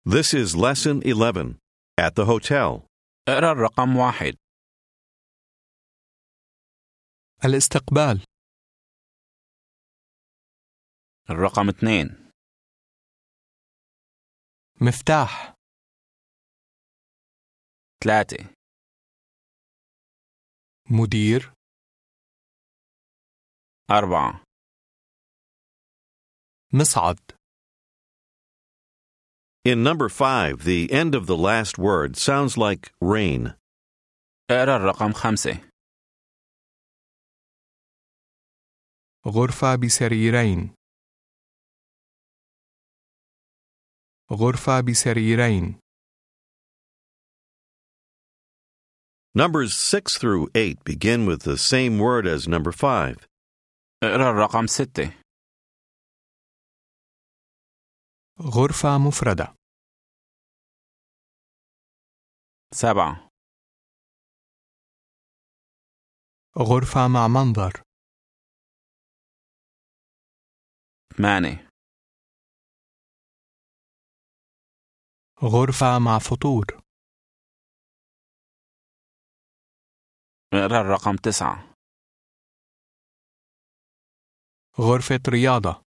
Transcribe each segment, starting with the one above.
This is lesson 11. At the hotel. اقرأ الرقم 1. الاستقبال. الرقم 2. مفتاح. 3. مدير. 4. مصعد. In number 5, the end of the last word sounds like rain. اقرأ الرقم 5. غرفة بسريرين. غرفة بسريرين. Numbers 6 through 8 begin with the same word as number 5. اقرأ الرقم 6. غرفة مفردة. 7. غرفة مع منظر. 8. غرفة مع فطور. اقرأ الرقم 9. غرفة رياضة.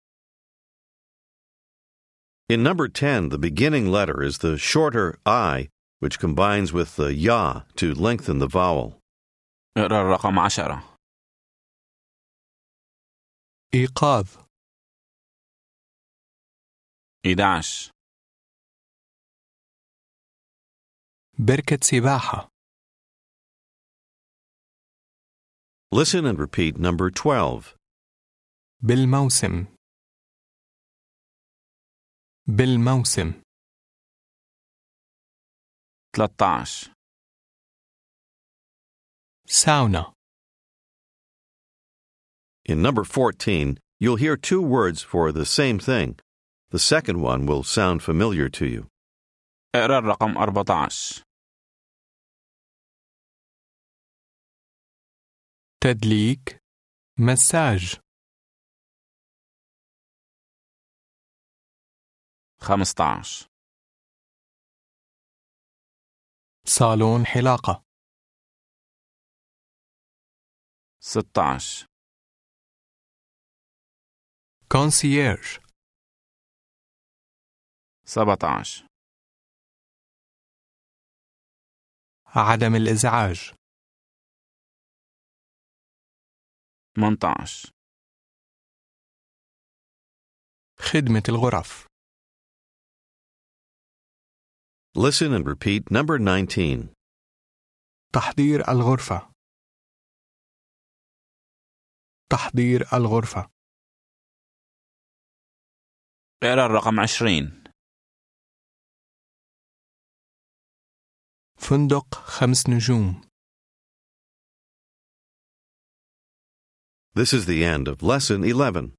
In number 10, the beginning letter is the shorter I, which combines with the ya to lengthen the vowel. اقرأ الرقم 10. إيقاظ. 11. بركة سباحة. Listen and repeat number 12. بالموسم. بالموسم. 13. ساونا. In number 14, you'll hear two words for the same thing. The second one will sound familiar to you. اقرأ الرقم 14. تدليك. مساج. 15. صالون حلاقة. 16. كونسييرج. 17. عدم الإزعاج. 18. خدمة الغرف. Listen and repeat number 19. تحضير الغرفة. تحضير الغرفة. اقرأ الرقم 20. فندق 5 نجوم. This is the end of lesson 11.